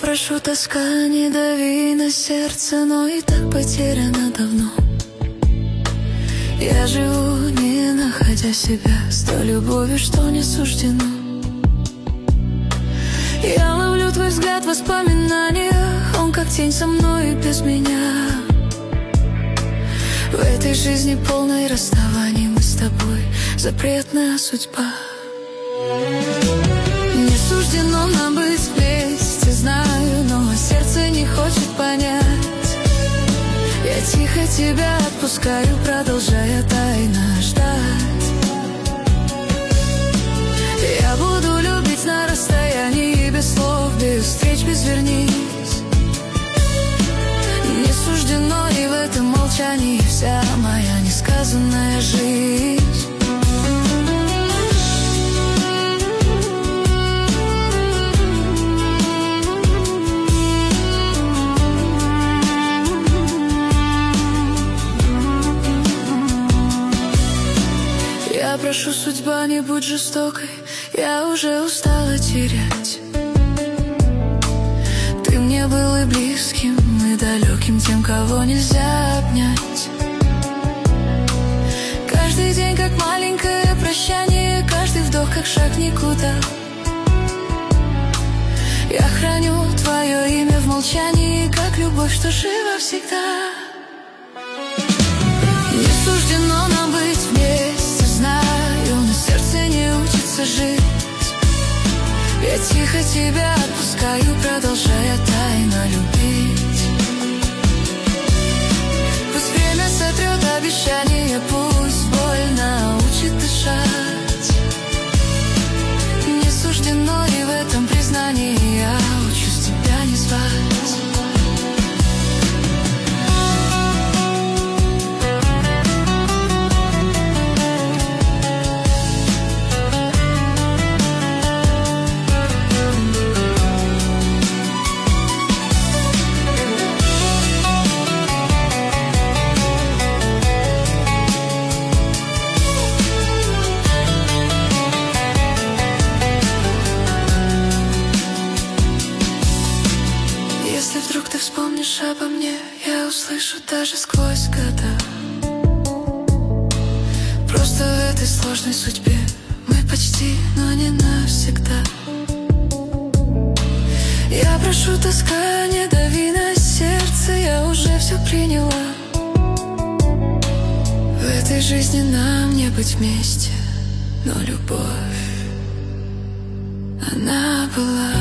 прошу, тоска, не дави на сердце, но и так потеряно давно. Я живу, не находя себя, с той любовью, что не суждено. Я ловлю твой взгляд в воспоминаниях, он как тень со мной и без меня. В этой жизни полной расставаний мы с тобой запретная судьба. Не суждено нам быть вместе, знаю, но сердце не хочет понять. Я тихо тебя отпускаю, продолжая тайно ждать. Я буду любить на расстоянии, без слов, без встреч, без вернись. Не суждено, и в этом молчании вся моя несказанная жизнь. Я прошу, судьба, не будь жестокой, я уже устала терять. Ты мне был и близким, и далеким, тем, кого нельзя обнять. Каждый день как маленькое прощание, каждый вдох как шаг никуда. Я храню твое имя в молчании, как любовь, что жива всегда. Не суждено нам быть вместе, знаю, но сердце не учится жить. Я тихо тебя отпускаю, продолжая тайно любить. Пусть время сотрет обещание, пусть боль научит дышать. Не суждено, и в этом признании я учусь тебя не звать. Если вдруг ты вспомнишь обо мне, я услышу даже сквозь года. Просто в этой сложной судьбе мы почти, но не навсегда. Я прошу, тоска, не дави на сердце, я уже все приняла. В этой жизни нам не быть вместе, но любовь, она была.